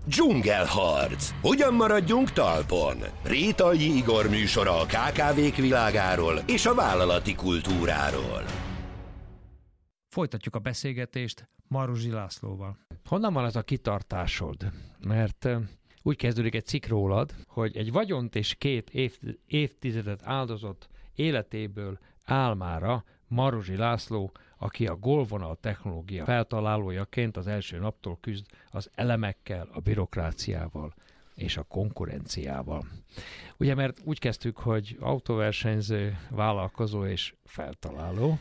Dzsungelharc. Hogyan maradjunk talpon? Rétalji Igor műsora a KKV-k világáról és a vállalati kultúráról. Folytatjuk a beszélgetést Maruzsi Lászlóval. Honnan van ez a kitartásod? Mert úgy kezdődik egy cikk rólad, hogy egy vagyont és 2 évtizedet áldozott életéből álmára Maruzsi László, aki a golvonal technológia feltalálójaként az első naptól küzd az elemekkel, a bürokráciával és a konkurenciával. Ugye, mert úgy kezdtük, hogy autóversenyző, vállalkozó és feltaláló.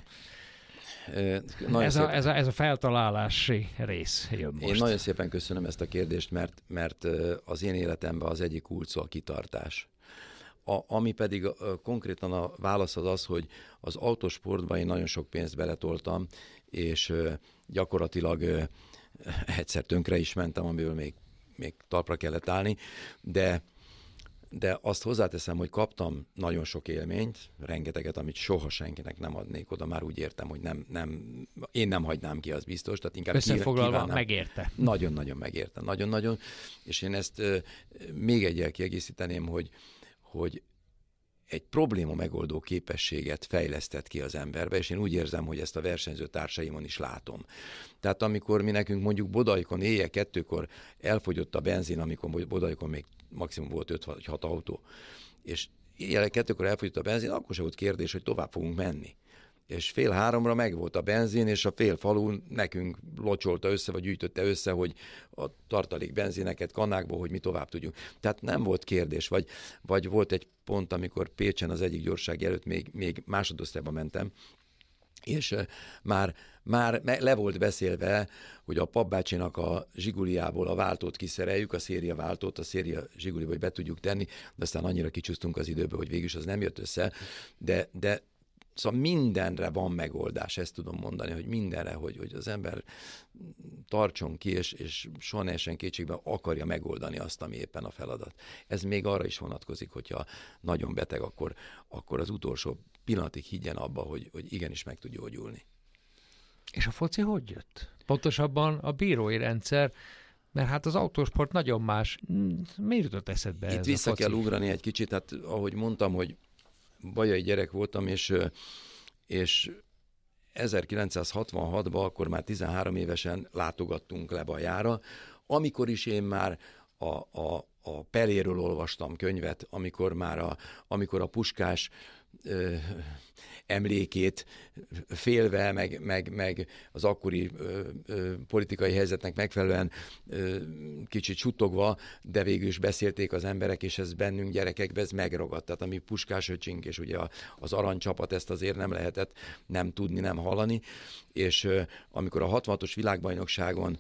Ez a feltalálási rész jön most. Én nagyon szépen köszönöm ezt a kérdést, mert az én életemben az egyik kulcs szó a kitartás. Ami pedig konkrétan a válasz az, hogy az autósportban én nagyon sok pénzt beletoltam, és gyakorlatilag egyszer tönkre is mentem, amiből még talpra kellett állni, de azt hozzáteszem, hogy kaptam nagyon sok élményt, rengeteget, amit soha senkinek nem adnék oda, már úgy értem, hogy én nem hagynám ki, az biztos. Tehát inkább összefoglalva megérte. Nagyon-nagyon megérte, nagyon-nagyon, és én ezt még egyel kiegészíteném, hogy egy probléma megoldó képességet fejlesztett ki az emberbe, és én úgy érzem, hogy ezt a versenyző társaimon is látom. Tehát amikor mi nekünk mondjuk Bodajkon éjjel 2-kor elfogyott a benzin, amikor Bodajkon még maximum volt 5 vagy 6 autó, és éjjel 2-kor elfogyott a benzin, akkor sem volt kérdés, hogy tovább fogunk menni. És 2:30 megvolt a benzin, és a fél falu nekünk locsolta össze, vagy gyűjtötte össze, hogy a tartalék benzineket kannákból, hogy mi tovább tudjunk. Tehát nem volt kérdés, vagy volt egy pont, amikor Pécsen az egyik gyorság előtt még másodosztályba mentem, és már le volt beszélve, hogy a papbácsinak a Zsiguliából a váltót kiszereljük, a széria váltót, a széria Zsiguliba, hogy be tudjuk tenni, de aztán annyira kicsúsztunk az időbe, hogy végül is az nem jött össze, de szóval mindenre van megoldás, ezt tudom mondani, hogy mindenre, hogy az ember tartson ki, és soha ne essen kétségbe, akarja megoldani azt, ami éppen a feladat. Ez még arra is vonatkozik, hogyha nagyon beteg, akkor az utolsó pillanatig higgyen abba, hogy igenis meg tud gyógyulni. És a foci hogy jött? Pontosabban a bírói rendszer, mert hát az autósport nagyon más. Miért jutott eszedbe Itt ez vissza a foci? kell ugrani egy kicsit, hát ahogy mondtam, hogy bajai gyerek voltam, és 1966-ban, akkor már 13 évesen látogattunk le Bajára, amikor is én már a Peléről olvastam könyvet, amikor a Puskás emlékét félve, meg az akkori politikai helyzetnek megfelelően kicsit suttogva, de végül is beszélték az emberek, és ez bennünk gyerekekben ez megragadt. Tehát ami Puskás öcsink, és ugye az aranycsapat, ezt azért nem lehetett nem tudni, nem hallani, és amikor a 66-os világbajnokságon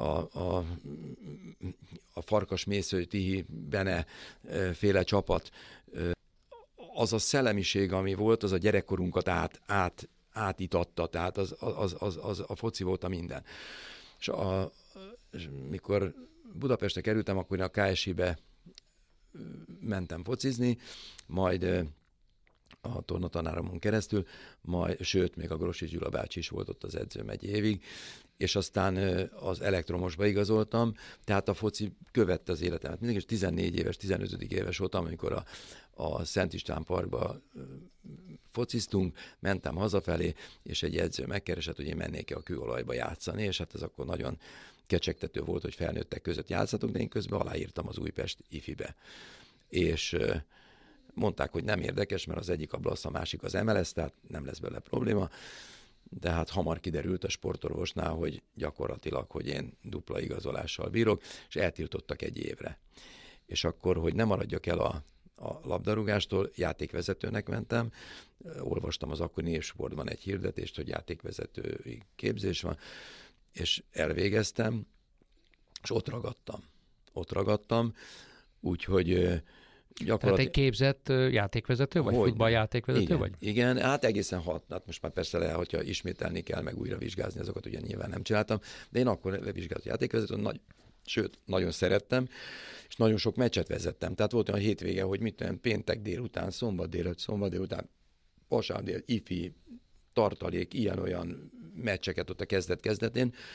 a Farkas-Mészöly Tihi Bene féle csapat, az a szellemiség, ami volt, az a gyerekkorunkat átitatta, tehát az a foci volt a minden. És mikor Budapestre kerültem, akkor én a KSI-be mentem focizni, majd a tornatanáramon keresztül, sőt, még a Grossi Gyula bácsi is volt ott az edzőm egy évig, és aztán az elektromosba igazoltam, tehát a foci követte az életemet. Mindig is 14 éves, 15 éves voltam, amikor a Szent István Parkba fociztunk, mentem hazafelé, és egy edző megkeresett, hogy én mennék-e a kőolajba játszani, és hát ez akkor nagyon kecsegtető volt, hogy felnőttek között játszatunk, de én közben aláírtam az Újpest ifibe. És mondták, hogy nem érdekes, mert az egyik a Blasz, a másik az MLS, tehát nem lesz belőle probléma, de hát hamar kiderült a sportorvosnál, hogy gyakorlatilag, hogy én dupla igazolással bírok, és eltiltottak 1 évre. És akkor, hogy ne maradjak el a labdarúgástól, játékvezetőnek mentem, olvastam az akkori Népsportban egy hirdetést, hogy játékvezetői képzés van, és elvégeztem, és ott ragadtam, úgyhogy Tehát egy képzett játékvezető, vagy futballjátékvezető vagy? Igen, hát egészen hát most már persze hogyha ismételni kell, meg újra vizsgázni azokat, ugye nyilván nem csináltam, de én akkor levizsgált játékvezető, sőt, nagyon szerettem, és nagyon sok meccset vezettem. Tehát volt olyan hétvége, hogy mit tudom, péntek délután, szombat délután, vasárnap dél, ifi, tartalék, ilyen-olyan meccseket ott a kezdetén,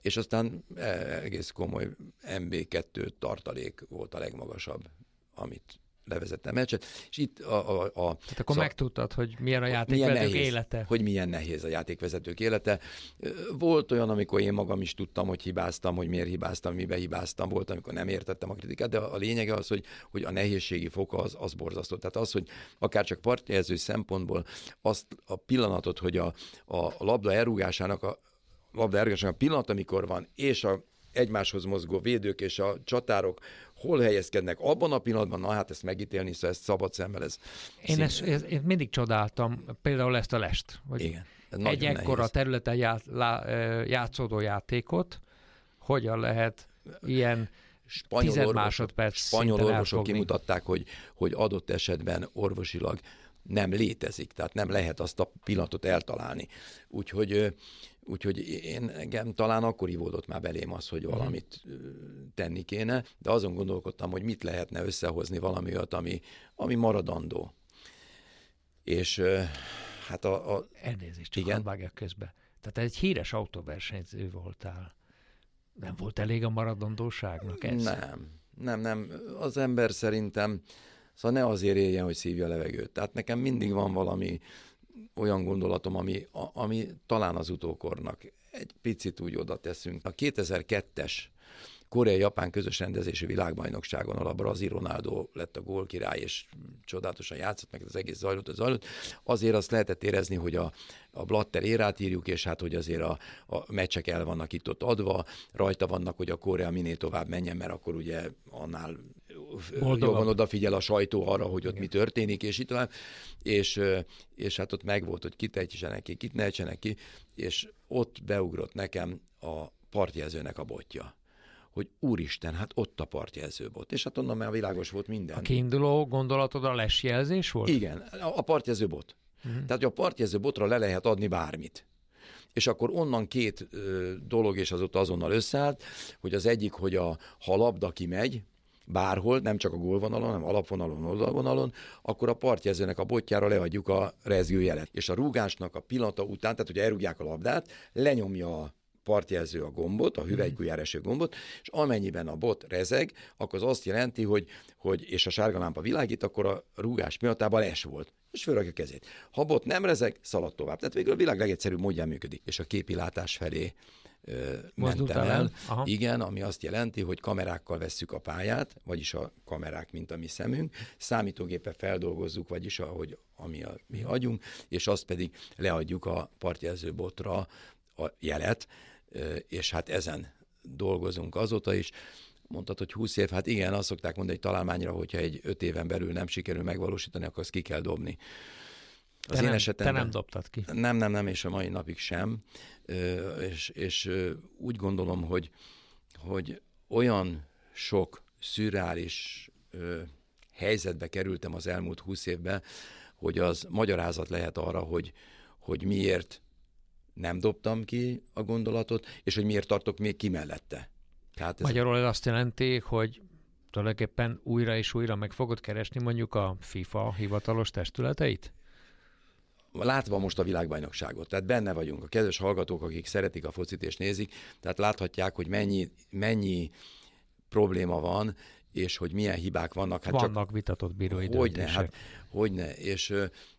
és aztán egész komoly MB2 tartalék volt a legmagasabb, amit levezettem meccset, és itt Tehát akkor megtudtad, hogy milyen a játékvezetők élete. Hogy milyen nehéz a játékvezetők élete. Volt olyan, amikor én magam is tudtam, hogy hibáztam, hogy miért hibáztam, mibe hibáztam, volt, amikor nem értettem a kritikát, de a lényege az, hogy a nehézségi foka az borzasztó. Tehát az, hogy akár csak partjelző szempontból azt a pillanatot, hogy a labda elrúgásának a pillanat, amikor van, és a egymáshoz mozgó védők és a csatárok hol helyezkednek abban a pillanatban, na hát ezt megítélni, szóval ezt szabad szemmel ez. Én mindig csodáltam például ezt a lest, hogy igen, egy ekkora területen játszódó játékot hogyan lehet ilyen 10 másodperc spanyol orvosok kimutatták, hogy adott esetben orvosilag nem létezik, tehát nem lehet azt a pillanatot eltalálni. Úgyhogy engem talán akkor ivódott már belém az, hogy valamit tenni kéne, de azon gondolkodtam, hogy mit lehetne összehozni valami olyat, ami maradandó. És hát Elnézést, csak hadd vágjak közbe. Tehát egy híres autóversenyző voltál. Nem volt elég a maradandóságnak ez? Nem. Az ember szerintem, szóval ne azért éljen, hogy szívja a levegőt. Tehát nekem mindig van valami olyan gondolatom, ami talán az utókornak egy picit úgy oda teszünk. A 2002-es Korea-Japán közös rendezésű világbajnokságon, ahol a brazil Ronaldo lett a gólkirály, és csodálatosan játszott, meg az egész zajlott. Azért azt lehetett érezni, hogy a Blatter érát írjuk, és hát, hogy azért a meccsek el vannak itt-ott adva, rajta vannak, hogy a Korea minél tovább menjen, mert akkor ugye annál jobban odafigyel a sajtó arra, hogy ott mi történik, és itt tovább. És hát ott megvolt, hogy kit ejtsenek ki, kit ne ejtsenek ki, és ott beugrott nekem a partjelzőnek a botja. Hogy úristen, hát ott a partjelzőbot. És hát onnan már világos volt minden. A kiinduló gondolatod a lesjelzés volt? Igen, a partjelzőbot. Tehát, hogy a partjelzőbotra le lehet adni bármit. És akkor onnan két dolog, és az ott azonnal összeállt, hogy az egyik, hogy ha a labda kimegy, bárhol, nem csak a gólvonalon, hanem alapvonalon, oldalvonalon, akkor a partjelzőnek a botjára leadjuk a rezgőjelet. És a rúgásnak a pillanata után, tehát hogy elrúgják a labdát, lenyomja a partjelző a gombot, a hüvelykujjára eső gombot, és amennyiben a bot rezeg, akkor az azt jelenti, hogy és a sárga lámpa világít, akkor a rúgás pillanatában les volt. És fölrakja a kezét. Ha a bot nem rezeg, szalad tovább. Tehát végül a világ legegyszerűbb módján működik. És a képilátás felé mentem el. Igen, ami azt jelenti, hogy kamerákkal vesszük a pályát, vagyis a kamerák, mint a mi szemünk, számítógéppel feldolgozzuk, vagyis ami a mi agyunk, és azt pedig leadjuk a partjelző botra a jelet, és hát ezen dolgozunk azóta is. Mondtad, hogy 20 év, hát igen, azt szokták mondani, hogy találmányra, hogyha egy 5 éven belül nem sikerül megvalósítani, akkor azt ki kell dobni. Az én esetemben, te nem dobtad ki? Nem, és a mai napig sem. És úgy gondolom, hogy olyan sok szürreális helyzetbe kerültem az elmúlt 20 évben, hogy az magyarázat lehet arra, hogy miért nem dobtam ki a gondolatot, és hogy miért tartok még ki mellette. Magyarul ez azt jelenti, hogy tulajdonképpen újra és újra meg fogod keresni mondjuk a FIFA hivatalos testületeit? Látva most a világbajnokságot, tehát benne vagyunk. A kedves hallgatók, akik szeretik a focit és nézik, tehát láthatják, hogy mennyi probléma van, és hogy milyen hibák vannak. Hát vannak csak vitatott bírói döntések. Hogyne. És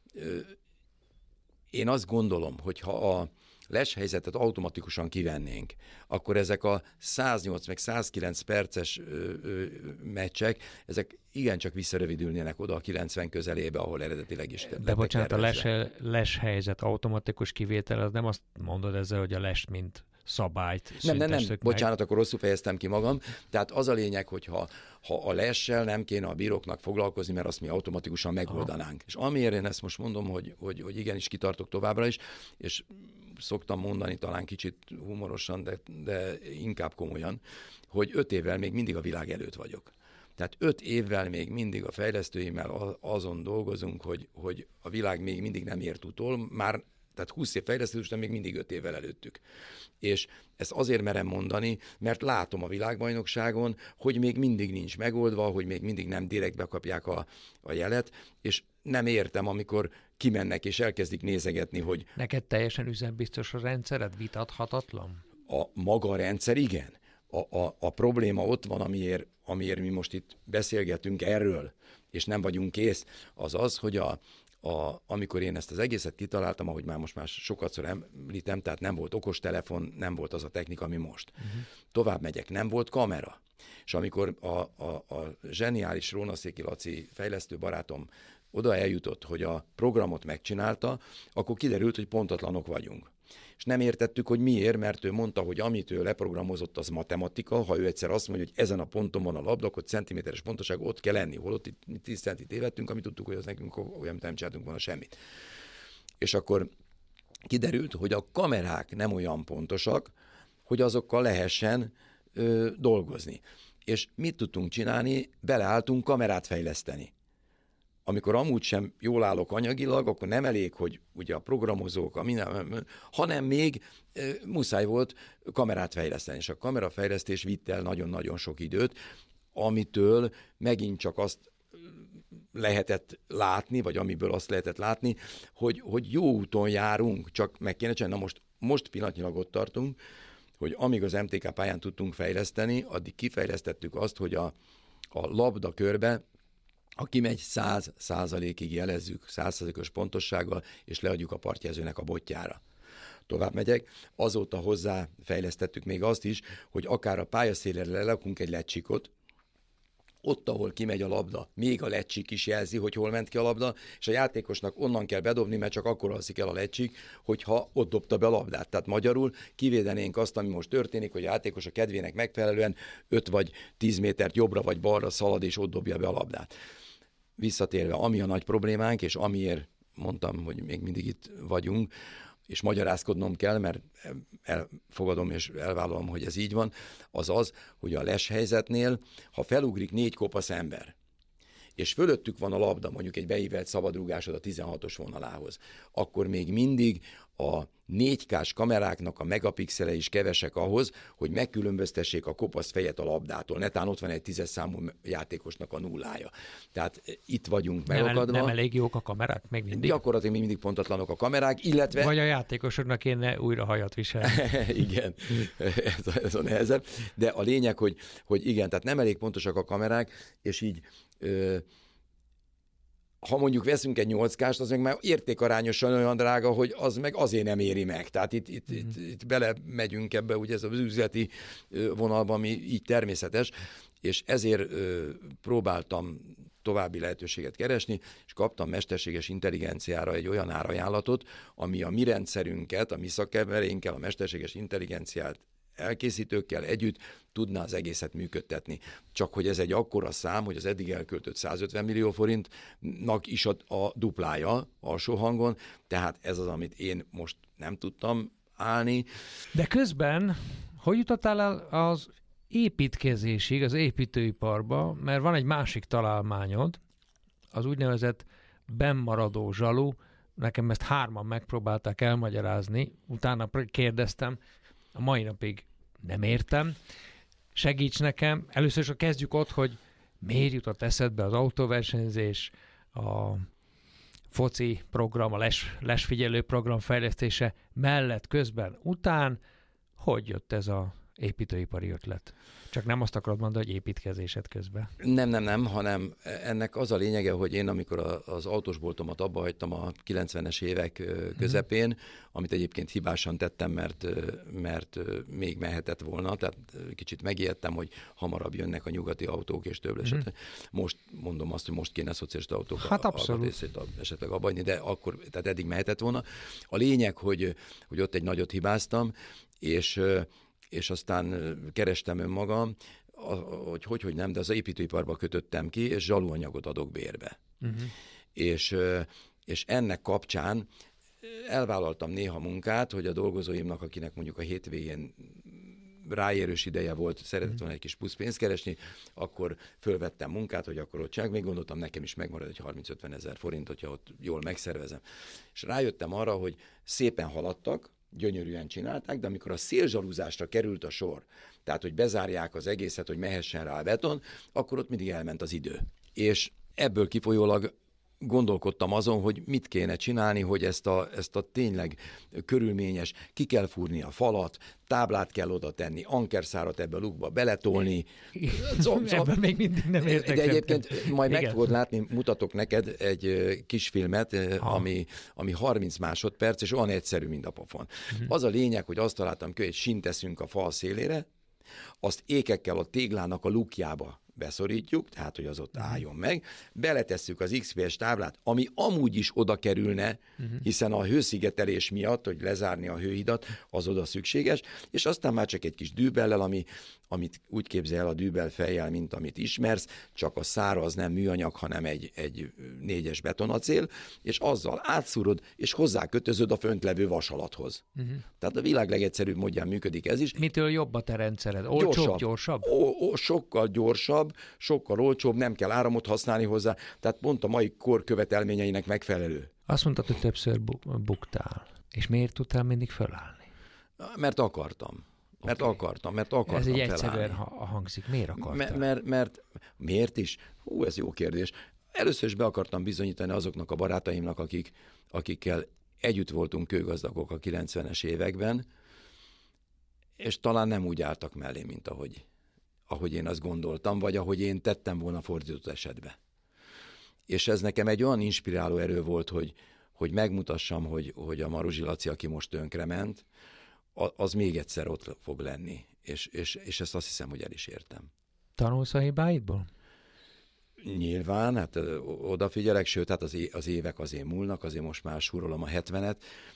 én azt gondolom, hogy ha a les helyzetet automatikusan kivennénk, akkor ezek a 108 meg 109 perces meccsek, ezek igencsak visszarövidülnének oda a 90 közelébe, ahol eredetileg is lettek. De bocsánat, a les helyzet automatikus kivétel, az nem azt mondod ezzel, hogy a les mint szabályt nem, bocsánat, akkor rosszul fejeztem ki magam. Tehát az a lényeg, hogy ha a lessel nem kéne a bíróknak foglalkozni, mert azt mi automatikusan megoldanánk. És amiért én ezt most mondom, hogy igenis kitartok továbbra is, és szoktam mondani talán kicsit humorosan, de inkább komolyan, hogy 5 évvel még mindig a világ előtt vagyok. Tehát 5 évvel még mindig a fejlesztőimmel azon dolgozunk, hogy a világ még mindig nem ért utol, tehát 20 év fejlesztés után még mindig 5 évvel előttük. És ezt azért merem mondani, mert látom a világbajnokságon, hogy még mindig nincs megoldva, hogy még mindig nem direktbe kapják a jelet, és nem értem, amikor kimennek és elkezdik nézegetni, hogy... Neked teljesen üzembiztos a rendszered, vitathatatlan? A maga a rendszer igen. A probléma ott van, amiért mi most itt beszélgetünk erről, és nem vagyunk kész, az az, hogy amikor én ezt az egészet kitaláltam, ahogy most már sokatszor említem, tehát nem volt okostelefon, nem volt az a technika, ami most. Tovább megyek, nem volt kamera. És amikor a zseniális Rónaszéki Laci fejlesztő barátom oda eljutott, hogy a programot megcsinálta, akkor kiderült, hogy pontatlanok vagyunk. És nem értettük, hogy miért, mert ő mondta, hogy amit ő leprogramozott, az matematika, ha ő egyszer azt mondja, hogy ezen a ponton van a labda, akkor centiméteres pontoság ott kell lenni, holott itt 10 centit tévedtünk, amit tudtuk, hogy az nekünk olyan, nem csináltunk volna semmit. És akkor kiderült, hogy a kamerák nem olyan pontosak, hogy azokkal lehessen dolgozni. És mit tudtunk csinálni? Beleálltunk kamerát fejleszteni. Amikor amúgy sem jól állok anyagilag, akkor nem elég, hogy ugye a programozók, hanem még muszáj volt kamerát fejleszteni. És a kamerafejlesztés vitt el nagyon-nagyon sok időt, amitől megint csak azt lehetett látni, vagy amiből azt lehetett látni, hogy jó úton járunk, csak meg kéne csinálni. Na most pillanatnyilag ott tartunk, hogy amíg az MTK pályán tudtunk fejleszteni, addig kifejlesztettük azt, hogy a labda körbe, ha kimegy 100%-ig jelezzük, 100%-os pontossággal, és leadjuk a partjelzőnek a botjára. Tovább megyek, azóta hozzáfejlesztettük még azt is, hogy akár a pályaszélre lelakunk egy lecsikot, ott, ahol kimegy a labda, még a lecsik is jelzi, hogy hol ment ki a labda, és a játékosnak onnan kell bedobni, mert csak akkor alszik el a lecsik, hogyha ott dobta be a labdát. Tehát magyarul kivédenénk azt, ami most történik, hogy a játékos a kedvének megfelelően 5 vagy 10 métert jobbra vagy balra szalad, és ott dobja be a labdát. Visszatérve, ami a nagy problémánk, és amiért mondtam, hogy még mindig itt vagyunk, és magyarázkodnom kell, mert elfogadom és elvállalom, hogy ez így van, az az, hogy a les helyzetnél, ha felugrik 4 kopasz ember, és fölöttük van a labda, mondjuk egy beívelt szabadrúgásod a 16-os vonalához, akkor még mindig a 4K-s kameráknak a megapixele is kevesek ahhoz, hogy megkülönböztessék a kopasz fejet a labdától. Netán ott van egy 10-es számú játékosnak a nullája. Tehát itt vagyunk megakadva. Nem elég jók a kamerák még mindig? Gyakorlatilag még mindig pontatlanok a kamerák, illetve... Vagy a játékosoknak kéne újra hajat viselni. Igen, ez a nehezebb. De a lényeg, hogy igen, tehát nem elég pontosak a kamerák, és így... ha mondjuk veszünk egy 8K-st, az meg már értékarányosan olyan drága, hogy az meg azért nem éri meg. Tehát itt belemegyünk ebbe, ugye ez az üzleti vonalban, ami így természetes, és ezért próbáltam további lehetőséget keresni, és kaptam mesterséges intelligenciára egy olyan árajánlatot, ami a mi rendszerünket, a mi szakembereinkkel, a mesterséges intelligenciát elkészítőkkel együtt tudná az egészet működtetni. Csak hogy ez egy akkora szám, hogy az eddig elköltött 150 millió forintnak is a duplája alsó hangon, tehát ez az, amit én most nem tudtam állni. De közben, hogy jutottál el az építkezésig, az építőiparba, mert van egy másik találmányod, az úgynevezett bennmaradó zsalu, nekem ezt 3-an megpróbálták elmagyarázni, utána kérdeztem, a mai napig nem értem. Segíts nekem. Először is kezdjük ott, hogy miért jutott eszedbe az autóversenyzés, a foci program, a lesfigyelő program fejlesztése mellett, közben, után, hogy jött ez az építőipari ötlet? Csak nem azt akarod mondani, hogy építkezésed közben. Nem, hanem ennek az a lényege, hogy én amikor az autósboltomat abba hagytam a 90-es évek közepén, amit egyébként hibásan tettem, mert még mehetett volna, tehát kicsit megijedtem, hogy hamarabb jönnek a nyugati autók és több esetben. Most mondom azt, hogy most kéne szocialista autók esetleg abba hagyni, de akkor, tehát eddig mehetett volna. A lényeg, hogy ott egy nagyot hibáztam, és aztán kerestem önmagam, hogy nem, de az építőiparba kötöttem ki, és zsaluanyagot adok bérbe. És ennek kapcsán elvállaltam néha munkát, hogy a dolgozóimnak, akinek mondjuk a hétvégén ráérős ideje volt, szeretett volna egy kis plusz pénzt keresni, akkor fölvettem munkát, hogy akkor ott csinálják. Még gondoltam, nekem is megmarad egy 30-50 ezer forint, hogyha ott jól megszervezem. És rájöttem arra, hogy szépen haladtak, gyönyörűen csinálták, de amikor a szélzsalúzásra került a sor, tehát, hogy bezárják az egészet, hogy mehessen rá a beton, akkor ott mindig elment az idő. És ebből kifolyólag gondolkodtam azon, hogy mit kéne csinálni, hogy ezt a tényleg körülményes, ki kell fúrni a falat, táblát kell oda tenni, ankerszárat ebbe a lukba beletolni. Ebben még mindig nem értek. De egyébként majd meg fogod látni, mutatok neked egy kis filmet, ami 30 másodperc, és olyan egyszerű, mint a pofon. Az a lényeg, hogy azt találtam ki, hogy egy sínt teszünk a fal szélére, azt ékekkel a téglának a lukjába beszorítjuk, tehát, hogy az ott álljon meg, beletesszük az XPS táblát, ami amúgy is oda kerülne, hiszen a hőszigetelés miatt, hogy lezárni a hőhidat, az oda szükséges, és aztán már csak egy kis dűbellel, amit úgy képzel a dűbel fejjel, mint amit ismersz, csak a száraz nem műanyag, hanem egy 4-es betonacél, és azzal átszúrod, és hozzákötözöd a föntlevő vasalathoz. Tehát a világ legegyszerűbb módján működik ez is. Mitől jobb a te rendszered? Gyorsabb? Sokkal gyorsabb, sokkal olcsóbb, nem kell áramot használni hozzá, tehát pont a mai kor követelményeinek megfelelő. Azt mondtad, hogy többször buktál. És miért tudtál mindig fölállni? Mert akartam. Mert akartam Ez egy egyszerűen hangzik. Miért akartál? Mert miért is? Ez jó kérdés. Először is be akartam bizonyítani azoknak a barátaimnak, akikkel együtt voltunk kőgazdagok a 90-es években, és talán nem úgy álltak mellé, mint ahogy én azt gondoltam, vagy ahogy én tettem volna fordított esetben. És ez nekem egy olyan inspiráló erő volt, hogy megmutassam, hogy a Maruzsi Laci, aki most tönkrement, az még egyszer ott fog lenni. És ezt azt hiszem, hogy el is értem. Tanulsz a hibáidból? Nyilván, hát odafigyelek, sőt, hát az évek azért múlnak, azért most már súrolom a 70-et,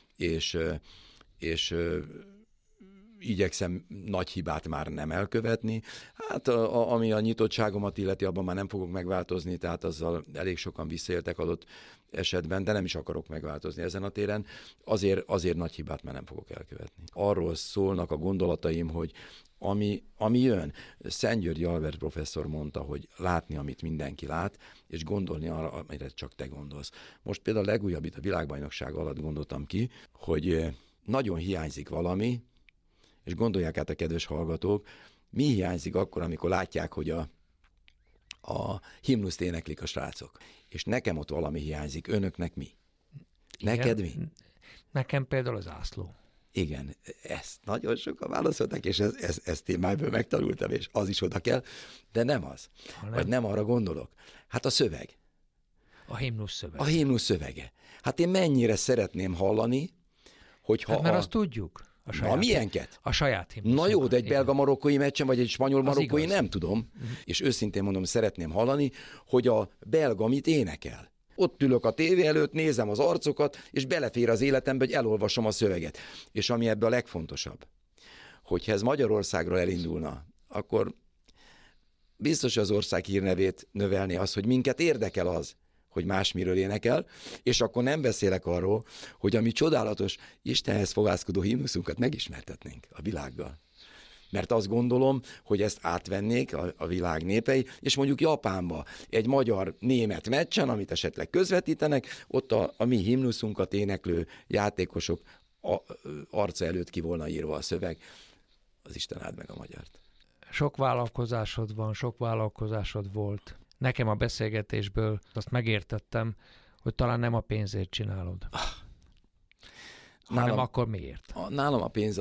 és igyekszem nagy hibát már nem elkövetni. Hát ami a nyitottságomat illeti, abban már nem fogok megváltozni, tehát azzal elég sokan visszaéltek adott esetben, de nem is akarok megváltozni ezen a téren. Azért nagy hibát már nem fogok elkövetni. Arról szólnak a gondolataim, hogy ami jön. Szentgyörgyi Albert professzor mondta, hogy látni, amit mindenki lát, és gondolni arra, amire csak te gondolsz. Most például a legújabb itt a világbajnokság alatt gondoltam ki, hogy nagyon hiányzik valami, és gondolják át a kedves hallgatók, mi hiányzik akkor, amikor látják, hogy a himnuszt éneklik a srácok. És nekem ott valami hiányzik, önöknek mi? Neked mi? Nekem például az zászló. Igen, ezt nagyon sokan válaszolták, és ezt én már megtanultam, és az is oda kell, de nem az. Vagy nem arra gondolok. Hát a szöveg. A himnusz szövege. A himnusz szövege. Hát én mennyire szeretném hallani, hogyha... Hát mert azt tudjuk. Milyenket? A saját himnusz. Na jó, de egy belga-marokkói meccsen, vagy egy spanyol-marokkói nem tudom. És őszintén mondom, szeretném hallani, hogy a belga mit énekel. Ott ülök a tévé előtt, nézem az arcokat, és belefér az életembe, hogy elolvasom a szöveget. És ami ebben a legfontosabb, hogyha ez Magyarországról elindulna, akkor biztos az ország hírnevét növelni az, hogy minket érdekel az, hogy másmiről énekel, és akkor nem beszélek arról, hogy a mi csodálatos, Istenhez fogászkodó himnuszunkat megismertetnénk a világgal. Mert azt gondolom, hogy ezt átvennék a világ népei, és mondjuk Japánba egy magyar-német meccsen, amit esetleg közvetítenek, ott a mi himnuszunkat éneklő játékosok arca előtt ki volna írva a szöveg. Az Isten áld meg a magyart. Sok vállalkozásod van, sok vállalkozásod volt. Nekem a beszélgetésből azt megértettem, hogy talán nem a pénzért csinálod. Hanem akkor miért? Nálam a pénz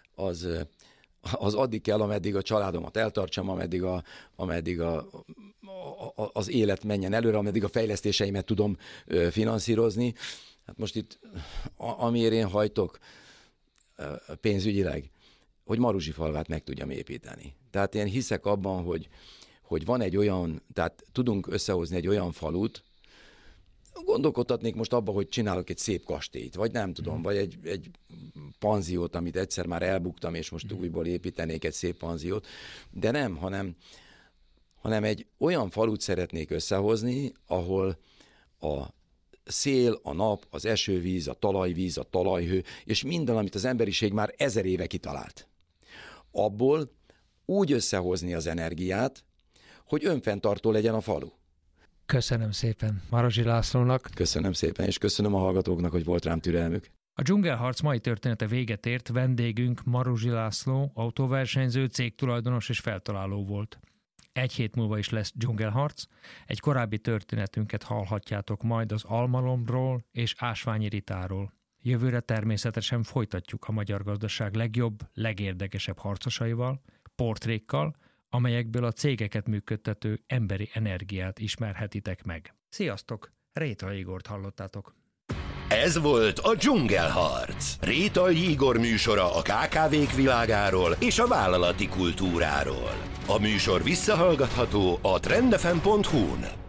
az addig kell, ameddig a családomat eltartsam, ameddig az élet menjen előre, ameddig a fejlesztéseimet tudom finanszírozni. Hát most itt, amiért én hajtok pénzügyileg, hogy Maruzsifalvát meg tudjam építeni. Tehát én hiszek abban, hogy van egy olyan, tehát tudunk összehozni egy olyan falut, gondolkodhatnék most abba, hogy csinálok egy szép kastélyt, vagy nem tudom, vagy egy panziót, amit egyszer már elbuktam, és most újból építenék egy szép panziót, de nem, hanem egy olyan falut szeretnék összehozni, ahol a szél, a nap, az esővíz, a talajvíz, a talajhő, és minden, amit az emberiség már 1000 éve kitalált. Abból úgy összehozni az energiát, hogy önfenntartó legyen a falu. Köszönöm szépen Maruzsi Lászlónak. Köszönöm szépen, és köszönöm a hallgatóknak, hogy volt rám türelmük. A dzsungelharc mai története véget ért, vendégünk Maruzsi László, autóversenyző, cégtulajdonos és feltaláló volt. Egy hét múlva is lesz dzsungelharc, egy korábbi történetünket hallhatjátok majd az almalomról és ásványi ritáról. Jövőre természetesen folytatjuk a magyar gazdaság legjobb, legérdekesebb harcosaival, portrékkal, amelyekből a cégeket működtető emberi energiát ismerhetitek meg. Sziasztok! Rétai Igort hallottátok. Ez volt a Dzsungelharc. Rétai Igor műsora a KKV-k világáról és a vállalati kultúráról. A műsor visszahallgatható a trendfm.hu-n.